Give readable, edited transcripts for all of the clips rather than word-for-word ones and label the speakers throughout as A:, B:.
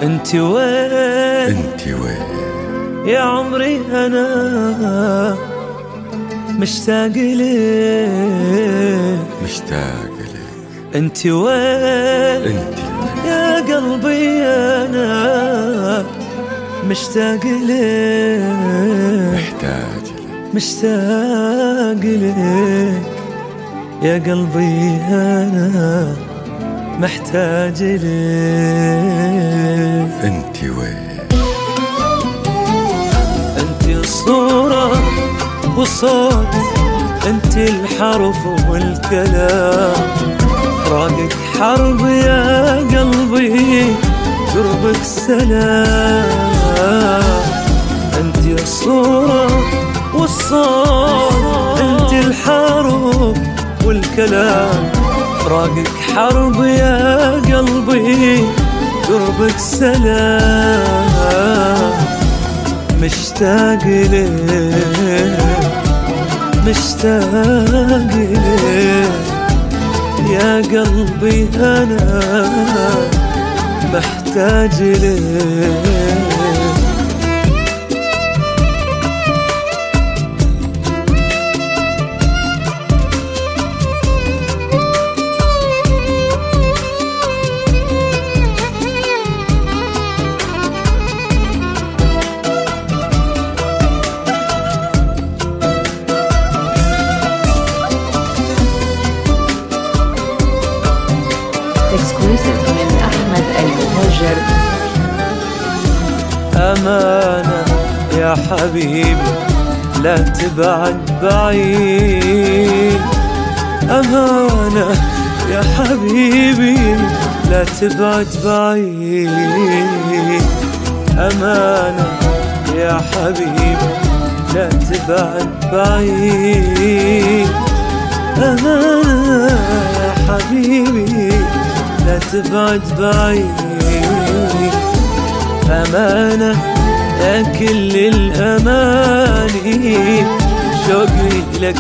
A: انت وين
B: انت وين
A: يا عمري انا مشتاق لك
B: مشتاق لك
A: انت وين
B: انت
A: يا قلبي انا مشتاق لك
B: محتاج لك
A: مشتاق لك يا قلبي انا محتاج لك
B: انت وين
A: انت الصورة والصوت انت الحرف والكلام فراقك حرب يا قلبي قربك سلام انت الصورة والصوت انت الحرف والكلام فراقك حرب يا قلبي قربك سلام مشتاق لك مشتاق لك يا قلبي أنا محتاج لك
C: Exclusive من أحمد المهجر.
A: أمانة يا حبيبي لا تبعد بعيد أمانة يا حبيبي لا تبعد بعيد أمانة يا حبيبي لا تبعد بعيد أمانة يا حبيبي لا تبعد بعيد أمانة يا كل الأماني شوقي لك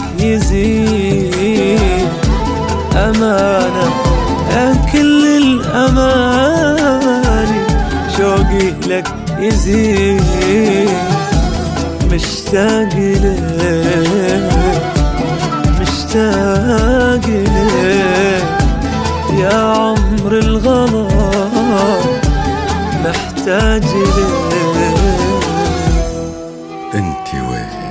A: يزيد أمانة يا كل الأماني شوقي لك يزيد مشتاق لك مشتاق لك يا عمر الغلا محتاج لك
B: انت وين